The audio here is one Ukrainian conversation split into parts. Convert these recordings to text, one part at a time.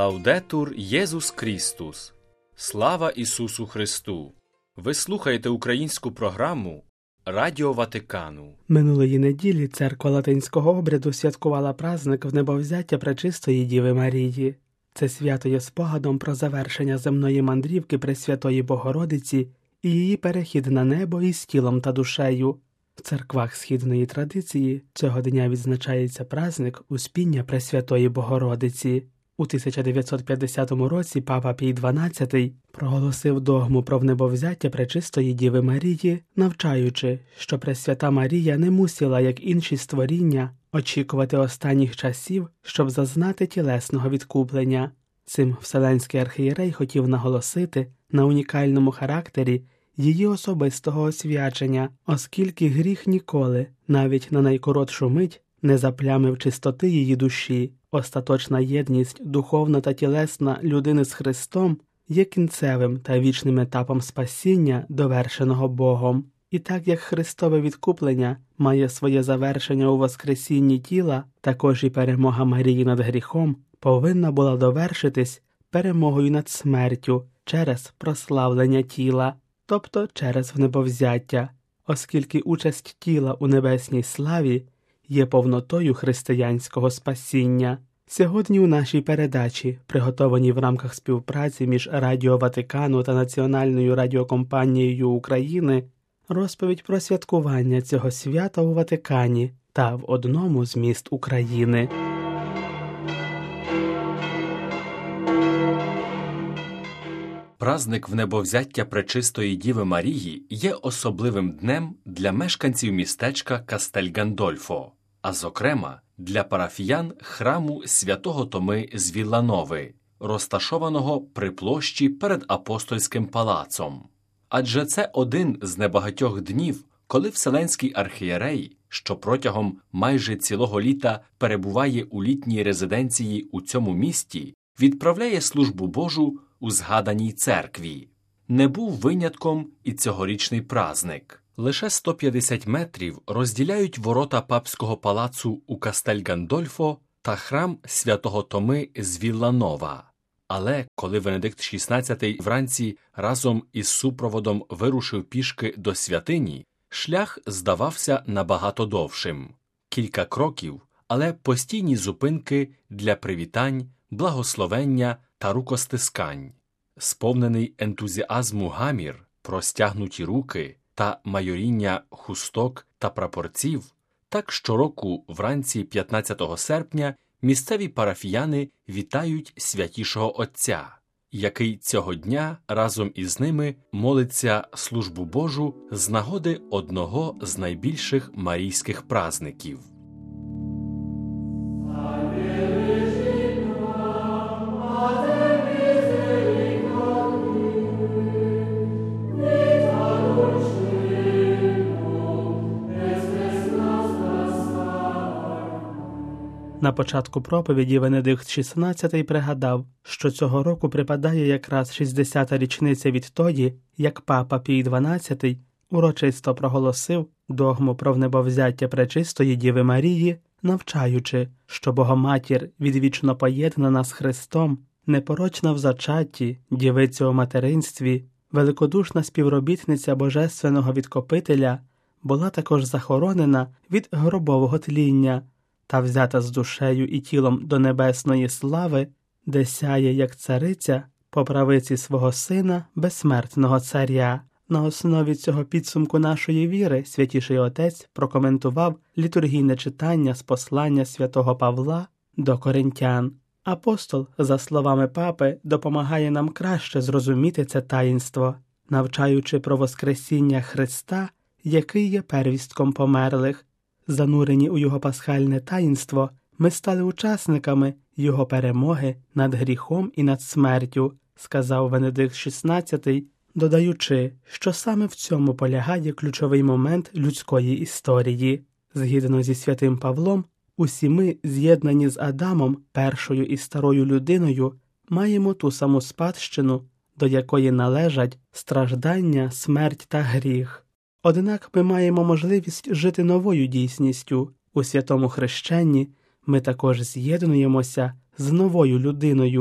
Лаудетур Єсус Крістус! Слава Ісусу Христу! Ви слухаєте українську програму Радіо Ватикану. Минулої неділі церква латинського обряду святкувала праздник Внебовзяття Пречистої Діви Марії. Це свято є спогадом про завершення земної мандрівки Пресвятої Богородиці і її перехід на небо із тілом та душею. В церквах східної традиції цього дня відзначається праздник Успіння Пресвятої Богородиці. У 1950 році папа Пій XII проголосив догму про внебовзяття Пречистої Діви Марії, навчаючи, що Пресвята Марія не мусила, як інші створіння, очікувати останніх часів, щоб зазнати тілесного відкуплення. Цим Вселенський архієрей хотів наголосити на унікальному характері її особистого освячення, оскільки гріх ніколи, навіть на найкоротшу мить, не заплямив чистоти її душі. Остаточна єдність духовна та тілесна людини з Христом є кінцевим та вічним етапом спасіння, довершеного Богом. І так як Христове відкуплення має своє завершення у воскресінні тіла, також і перемога Марії над гріхом повинна була довершитись перемогою над смертю через прославлення тіла, тобто через внебовзяття, оскільки участь тіла у небесній славі є повнотою християнського спасіння. Сьогодні у нашій передачі, приготованій в рамках співпраці між Радіо Ватикану та Національною радіокомпанією України, розповідь про святкування цього свята у Ватикані та в одному з міст України. Праздник Внебовзяття Пречистої Діви Марії є особливим днем для мешканців містечка Кастель-Гандольфо, а зокрема для парафіян храму Святого Томи з Вілланови, розташованого при площі перед Апостольським палацом. Адже це один з небагатьох днів, коли Вселенський архієрей, що протягом майже цілого літа перебуває у літній резиденції у цьому місті, відправляє службу Божу у згаданій церкві. Не був винятком і цьогорічний праздник. Лише 150 метрів розділяють ворота папського палацу у Кастель-Гандольфо та храм Святого Томи з Вілланова. Але коли Венедикт XVI вранці разом із супроводом вирушив пішки до святині, шлях здавався набагато довшим. Кілька кроків, але постійні зупинки для привітань, благословення та рукостискань. Сповнений ентузіазму гамір, простягнуті руки та майоріння хусток та прапорців, так щороку вранці 15 серпня місцеві парафіяни вітають Святішого Отця, який цього дня разом із ними молиться службу Божу з нагоди одного з найбільших марійських праздників. На початку проповіді Венедикт XVI пригадав, що цього року припадає якраз 60-та річниця відтоді, як папа Пій XII урочисто проголосив догму про внебовзяття Пречистої Діви Марії, навчаючи, що Богоматір відвічно поєднана з Христом, непорочна в зачатті, дівиця у материнстві, великодушна співробітниця Божественного Відкупителя, була також захоронена від гробового тління та взята з душею і тілом до небесної слави, де сяє, як цариця, по правиці свого Сина, безсмертного царя. На основі цього підсумку нашої віри Святіший Отець прокоментував літургійне читання з послання святого Павла до Коринтян. Апостол, за словами папи, допомагає нам краще зрозуміти це таїнство, навчаючи про воскресіння Христа, який є первістком померлих. Занурені у його пасхальне таїнство, ми стали учасниками його перемоги над гріхом і над смертю, сказав Венедикт XVI, додаючи, що саме в цьому полягає ключовий момент людської історії. Згідно зі святим Павлом, усі ми, з'єднані з Адамом, першою і старою людиною, маємо ту саму спадщину, до якої належать страждання, смерть та гріх. Однак ми маємо можливість жити новою дійсністю. У святому хрещенні ми також з'єднуємося з новою людиною,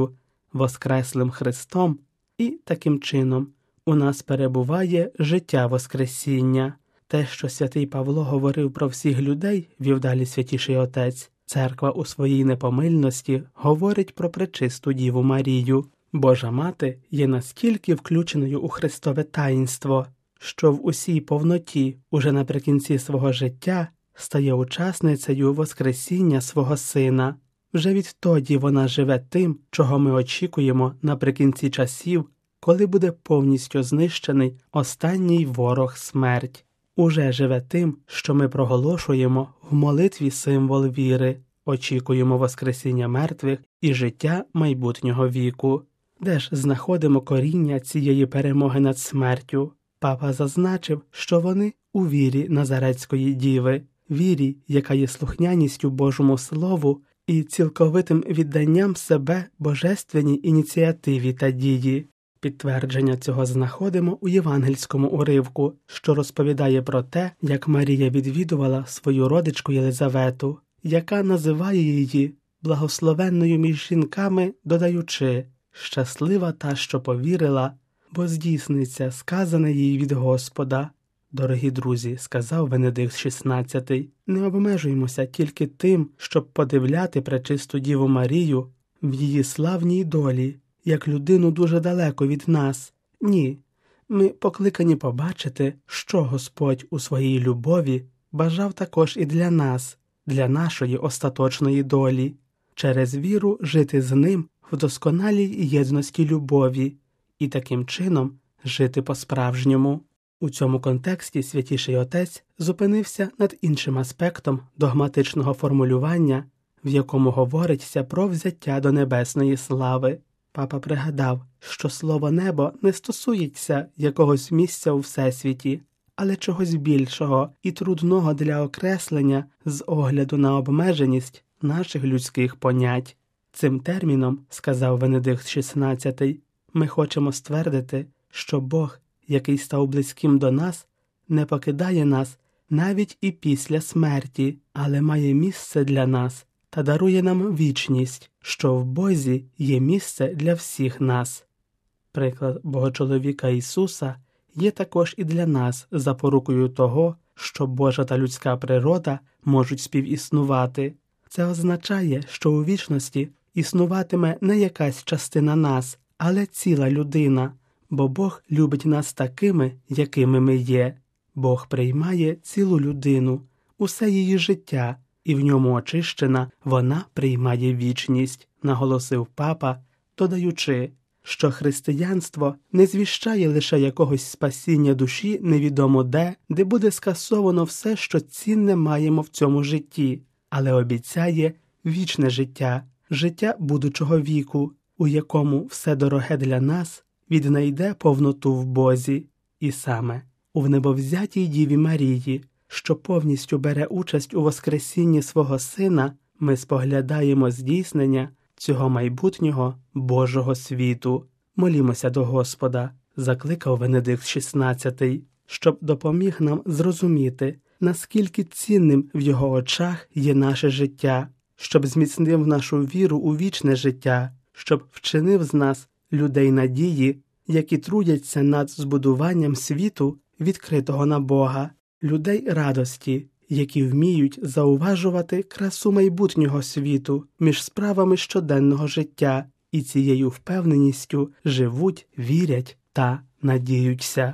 воскреслим Христом, і таким чином у нас перебуває життя Воскресіння. Те, що святий Павло говорив про всіх людей, вів далі святіший отець, церква у своїй непомильності говорить про пречисту Діву Марію. Божа Мати є настільки включеною у Христове таїнство, що в усій повноті, уже наприкінці свого життя, стає учасницею Воскресіння свого Сина. Вже відтоді вона живе тим, чого ми очікуємо наприкінці часів, коли буде повністю знищений останній ворог – смерть. Уже живе тим, що ми проголошуємо в молитві символ віри, очікуємо Воскресіння мертвих і життя майбутнього віку. Де ж знаходимо коріння цієї перемоги над смертю? Папа зазначив, що вони у вірі Назаретської Діви, вірі, яка є слухняністю Божому Слову і цілковитим відданням себе божественній ініціативі та дії. Підтвердження цього знаходимо у євангельському уривку, що розповідає про те, як Марія відвідувала свою родичку Єлизавету, яка називає її благословенною між жінками, додаючи «щаслива та, що повірила, бо здійсниться сказане їй від Господа». Дорогі друзі, сказав Венедикт XVI, не обмежуймося тільки тим, щоб подивляти пречисту Діву Марію в її славній долі, як людину дуже далеко від нас. Ні, ми покликані побачити, що Господь у своїй любові бажав також і для нас, для нашої остаточної долі, через віру жити з Ним в досконалій єдності любові і таким чином жити по-справжньому. У цьому контексті Святіший Отець зупинився над іншим аспектом догматичного формулювання, в якому говориться про взяття до небесної слави. Папа пригадав, що слово «небо» не стосується якогось місця у Всесвіті, але чогось більшого і трудного для окреслення з огляду на обмеженість наших людських понять. Цим терміном, сказав Венедикт XVI, ми хочемо ствердити, що Бог, який став близьким до нас, не покидає нас навіть і після смерті, але має місце для нас та дарує нам вічність, що в Бозі є місце для всіх нас. Приклад Богочоловіка Ісуса є також і для нас запорукою того, що Божа та людська природа можуть співіснувати. Це означає, що у вічності існуватиме не якась частина нас, але ціла людина, бо Бог любить нас такими, якими ми є. Бог приймає цілу людину, усе її життя, і в ньому очищена вона приймає вічність, наголосив папа, додаючи, що християнство не звіщає лише якогось спасіння душі невідомо де буде скасовано все, що цінне маємо в цьому житті, але обіцяє вічне життя, життя будучого віку, у якому все дороге для нас віднайде повноту в Бозі. І саме у внебовзятій Діві Марії, що повністю бере участь у воскресінні свого Сина, ми споглядаємо здійснення цього майбутнього Божого світу. Молімося до Господа, закликав Венедикт XVI, щоб допоміг нам зрозуміти, наскільки цінним в його очах є наше життя, щоб зміцнив нашу віру у вічне життя, щоб вчинив з нас людей надії, які трудяться над збудуванням світу, відкритого на Бога, людей радості, які вміють зауважувати красу майбутнього світу між справами щоденного життя і цією впевненістю живуть, вірять та надіються.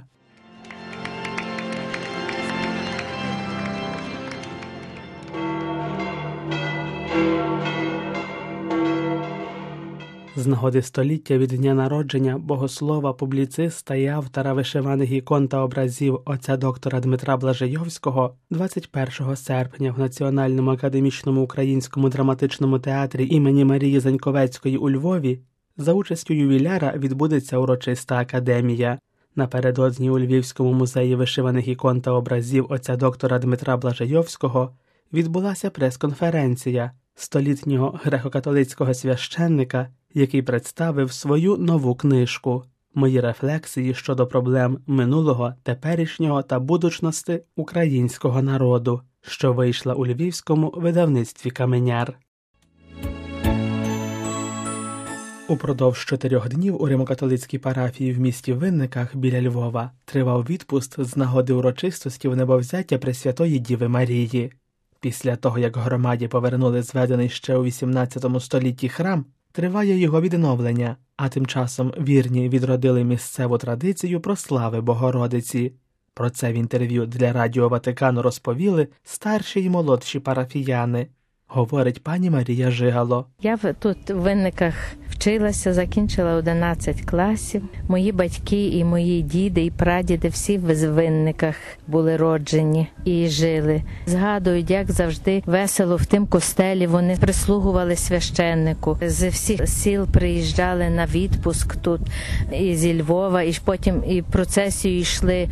З нагоди століття від дня народження богослова, публіциста і автора вишиваних ікон та образів отця доктора Дмитра Блажайовського 21 серпня в Національному академічному українському драматичному театрі імені Марії Заньковецької у Львові за участю ювіляра відбудеться урочиста академія. Напередодні у Львівському музеї вишиваних ікон та образів отця доктора Дмитра Блажайовського відбулася прес-конференція столітнього греко-католицького священника, який представив свою нову книжку «Мої рефлексії щодо проблем минулого, теперішнього та будучності українського народу», що вийшла у львівському видавництві «Каменяр». Упродовж 4 днів у Римо-католицькій парафії в місті Винниках біля Львова тривав відпуст з нагоди урочистості Внебовзяття Пресвятої Діви Марії. Після того, як громаді повернули зведений ще у 18 столітті храм, триває його відновлення, а тим часом вірні відродили місцеву традицію прослави Богородиці. Про це в інтерв'ю для Радіо Ватикану розповіли старші й молодші парафіяни. Говорить пані Марія Жигало. Я тут в Винниках вчилася, закінчила 11 класів. Мої батьки і мої діди і прадіди всі в Винниках були роджені і жили. Згадують, як завжди весело в тим костелі вони прислугували священнику. З всіх сіл приїжджали на відпуск тут і зі Львова, і потім і процесію йшли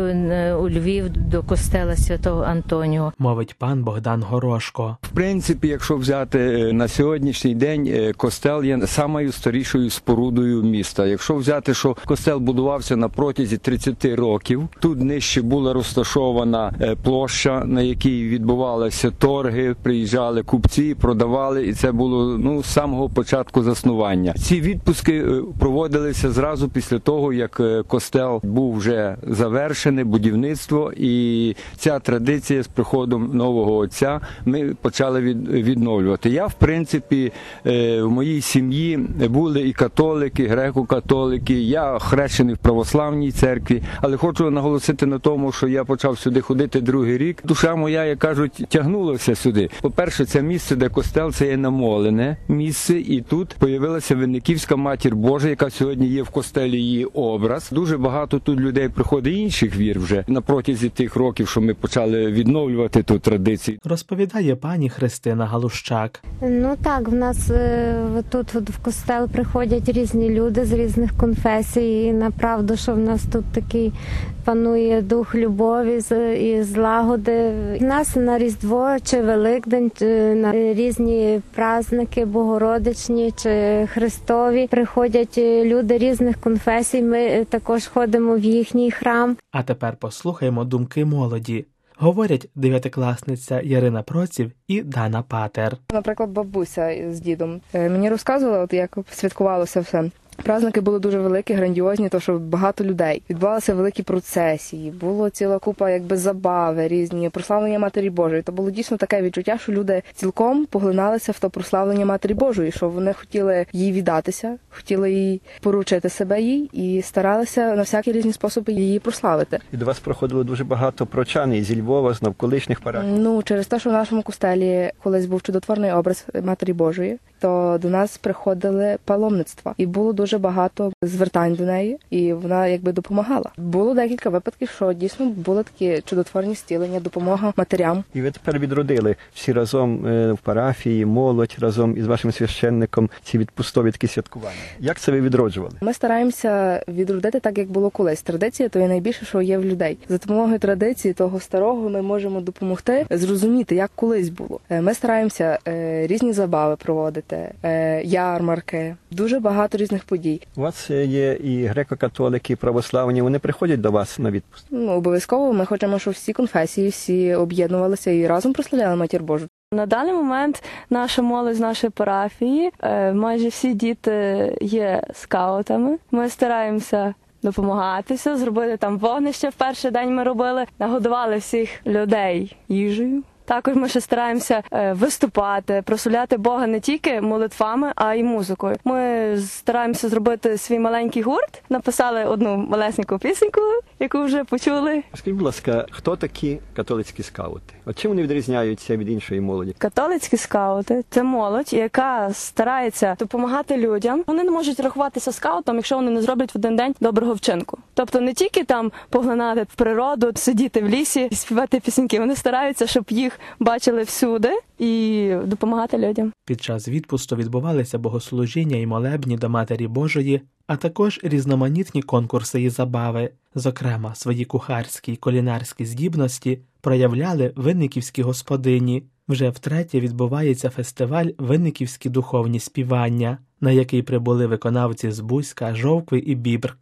у Львів до костела Святого Антоніого. Мовить пан Богдан Горошко. В принципі, якщо взяти на сьогоднішній день, костел є самою старішою спорудою міста. Якщо взяти, що костел будувався на протязі 30 років, тут нижче була розташована площа, на якій відбувалися торги, приїжджали купці, продавали, і це було з самого початку заснування. Ці відпуски проводилися зразу після того, як костел був вже завершений, будівництво, і ця традиція з приходом нового отця ми почали відновлювати. Я, в принципі, в моїй сім'ї були і католики, греко-католики, я хрещений в православній церкві, але хочу наголосити на тому, що я почав сюди ходити другий рік. Душа моя, як кажуть, тягнулася сюди. По-перше, це місце, де костел, це є намолене місце, і тут появилася Винниківська Матір Божа, яка сьогодні є в костелі, її образ. Дуже багато тут людей приходить інших вір вже на протязі тих років, що ми почали відновлювати ту традицію. Розповідає пані Христина Галущак. Так, в нас тут в костел приходять різні люди з різних конфесій, і направду, що в нас тут такий панує дух любові і злагоди. У нас на Різдво чи Великдень, чи на різні праздники богородичні чи Христові приходять люди різних конфесій, ми також ходимо в їхній храм. А тепер послухаємо думки молоді. Говорять дев'ятикласниця Ярина Проців і Дана Патер. Наприклад, бабуся з дідом мені розказувала, як святкувалося все. Праздники були дуже великі, грандіозні, тому що багато людей. Відбувалися великі процесії, було ціла купа забави різні, прославлення Матері Божої. То було дійсно таке відчуття, що люди цілком поглиналися в то прославлення Матері Божої, що вони хотіли їй віддатися, хотіли їй поручити себе їй і старалися на всякі різні способи її прославити. І до вас проходило дуже багато прочан і зі Львова, з навколишніх парафій. Через те, що в нашому костелі колись був чудотворний образ Матері Божої, то до нас приходили паломництва. І було дуже багато звертань до неї, і вона допомагала. Було декілька випадків, що дійсно були такі чудотворні зцілення, допомога матерям. І ви тепер відродили всі разом в парафії, молодь разом із вашим священником ці відпустові такі святкування. Як це ви відроджували? Ми стараємося відродити так, як було колись. Традиція – то є найбільше, що є в людей. За допомогою традиції того старого ми можемо допомогти зрозуміти, як колись було. Ми стараємося різні забави проводити, ярмарки, дуже багато різних подій. У вас є і греко-католики, і православні, вони приходять до вас на відпуск? Обов'язково. Ми хочемо, щоб всі конфесії, всі об'єднувалися і разом прославляли Матір Божу. На даний момент наша молодь з нашої парафії, майже всі діти є скаутами. Ми стараємося допомагатися, зробити там вогнище в перший день ми робили, нагодували всіх людей їжею. Також ми ще стараємося виступати, прославляти Бога не тільки молитвами, а й музикою. Ми стараємося зробити свій маленький гурт, написали одну малесеньку пісеньку, яку вже почули. Скажіть, будь ласка, хто такі католицькі скаути? Чим вони відрізняються від іншої молоді? Католицькі скаути – це молодь, яка старається допомагати людям. Вони не можуть рахуватися скаутом, якщо вони не зроблять в один день доброго вчинку. Тобто не тільки там поглинати в природу, сидіти в лісі і співати пісеньки. Вони стараються, щоб їх бачили всюди і допомагати людям. Під час відпусту відбувалися богослужіння і молебні до Матері Божої, а також різноманітні конкурси і забави. Зокрема, свої кухарські й кулінарські здібності проявляли винниківські господині. Вже втретє відбувається фестиваль «Винниківські духовні співання», на який прибули виконавці з Буська, Жовкви і Бібрки.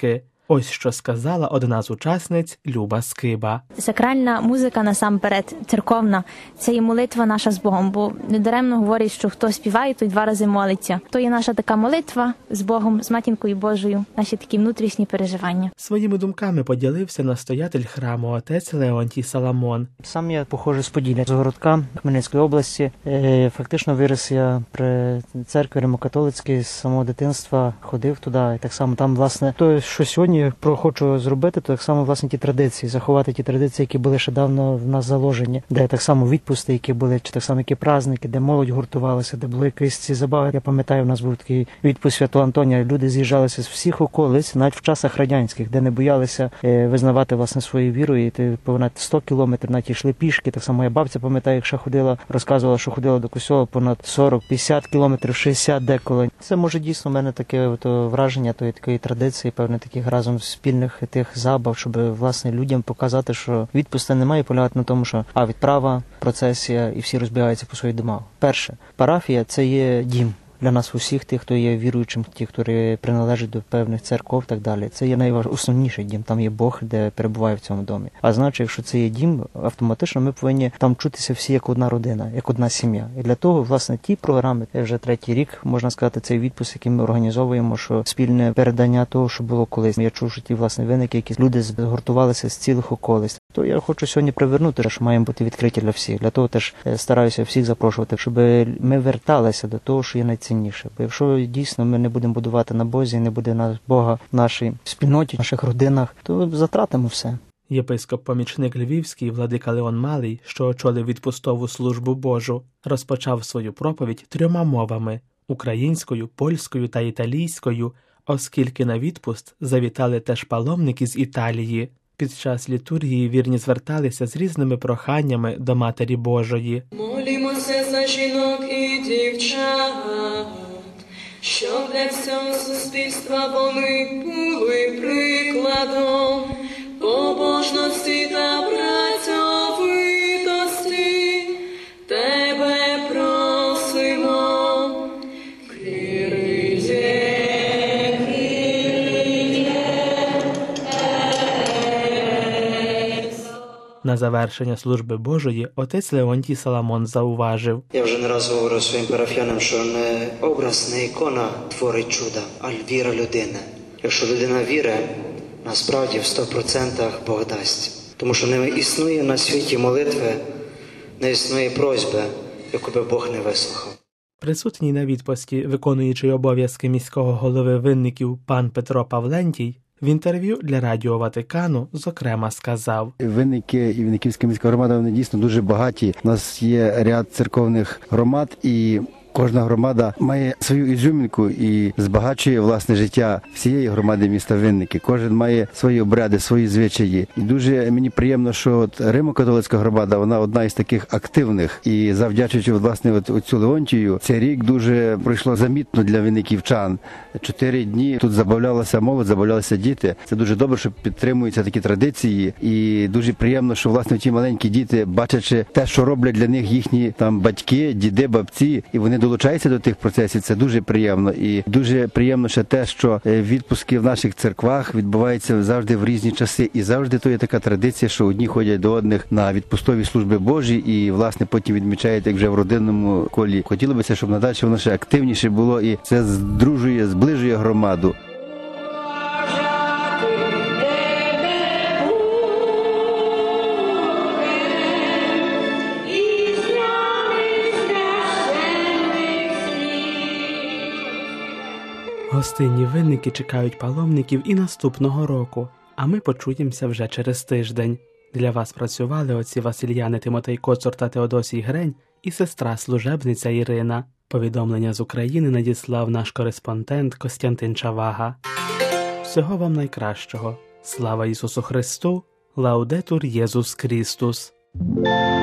Ось що сказала одна з учасниць Люба Скиба. Сакральна музика насамперед, церковна, це і молитва наша з Богом, бо недаремно говорять, що хто співає, той 2 рази молиться. То є наша така молитва з Богом, з Матінкою Божою, наші такі внутрішні переживання. Своїми думками поділився настоятель храму отець Леонтій Саламон. Сам я походжу з Поділля, з городка Хмельницької області. Фактично виріс я при церкві римокатолицькій, з самого дитинства ходив туди. І так само там, власне, то, що сьогодні хочу зробити, то так само, власне, ті традиції, заховати ті традиції, які були ще давно в нас заложені, де так само відпусти, які були, чи так само, які праздники, де молодь гуртувалася, де були якісь ці забави. Я пам'ятаю, у нас був такий відпуск Святого Антонія, люди з'їжджалися з всіх околиць, навіть в часах радянських, де не боялися визнавати, власне, свою віру, і понад 100 кілометрів навіть йшли пішки. Так само моя бабця, пам'ятаю, якщо ходила, розказувала, що ходила до костьола понад 40-50 кілометрів, 60 деколи. Це, може, дійсно, в мене таке враження тої такої традиції, певне, таких разом спільних тих забав, щоб, власне, людям показати, що відпусти немає, полягати на тому, що відправа, процесія і всі розбігаються по своїх домах. Перше, парафія – це є дім. Для нас усіх, тих, хто є віруючим, ті, хто приналежать до певних церков і так далі. Це є найосновніший дім, там є Бог, де перебуває в цьому домі. А значить, якщо це є дім, автоматично ми повинні там чутися всі як одна родина, як одна сім'я. І для того, власне, ті програми, вже 3-й рік, можна сказати, цей відпуск, який ми організовуємо, що спільне передання того, що було колись. Я чув, що ті, власне, виники, які люди згуртувалися з цілих околиць. То я хочу сьогодні привернути, що маємо бути відкриті для всіх. Для того теж стараюся всіх запрошувати, щоб ми верталися до того, що є найцінніше. Бо якщо дійсно ми не будемо будувати на Бозі, не буде на Бога в нашій спільноті, в наших родинах, то затратимо все. Єпископ-помічник Львівський владика Леон Малий, що очолив відпустову службу Божу, розпочав свою проповідь 3 мовами – українською, польською та італійською, оскільки на відпуст завітали теж паломники з Італії. Під час літургії вірні зверталися з різними проханнями до Матері Божої. Молімося за жінок і дівчат, щоб для всього суспільства вони були прикладом побожності та працьовитості. Тебе просимо, На завершення служби Божої отець Леонтій Саламон зауважив. Я вже не раз говорив своїм парафіянам, що не образ, не ікона творить чуда, а віра людини. Якщо людина вірить, насправді в 100% Бог дасть. Тому що не існує на світі молитви, не існує просьби, яку би Бог не вислухав. Присутній на відпусті, виконуючий обов'язки міського голови Винників пан Петро Павлентій, в інтерв'ю для Радіо Ватикану, зокрема, сказав: Винники і Винниківська міська громада, вони дійсно дуже багаті. У нас є ряд церковних громад, і кожна громада має свою ізюмінку і збагачує власне життя всієї громади міста Винники. Кожен має свої обряди, свої звичаї. І дуже мені приємно, що от Римо-католицька громада, вона одна із таких активних. І завдячуючи власне оцю Леонтію, цей рік дуже пройшло замітно для винниківчан. 4 дні тут забавлялася молодь, забавлялися діти. Це дуже добре, що підтримуються такі традиції. І дуже приємно, що власне ті маленькі діти, бачачи те, що роблять для них їхні там батьки, діди, бабці, і вони долучаються до тих процесів, це дуже приємно. І дуже приємно ще те, що відпуски в наших церквах відбуваються завжди в різні часи. І завжди то є така традиція, що одні ходять до одних на відпустові служби Божі і, власне, потім відмічають, як вже в родинному колі. Хотілося б, щоб надалі воно ще активніше було, і це здружує, зближує громаду. Гостинні Винники чекають паломників і наступного року, а ми почуємося вже через тиждень. Для вас працювали отці Васильяни Тимотей Коцур та Теодосій Грень і сестра-служебниця Ірина. Повідомлення з України надіслав наш кореспондент Костянтин Чавага. Всього вам найкращого. Слава Ісусу Христу! Лаудетур Єсус Христос!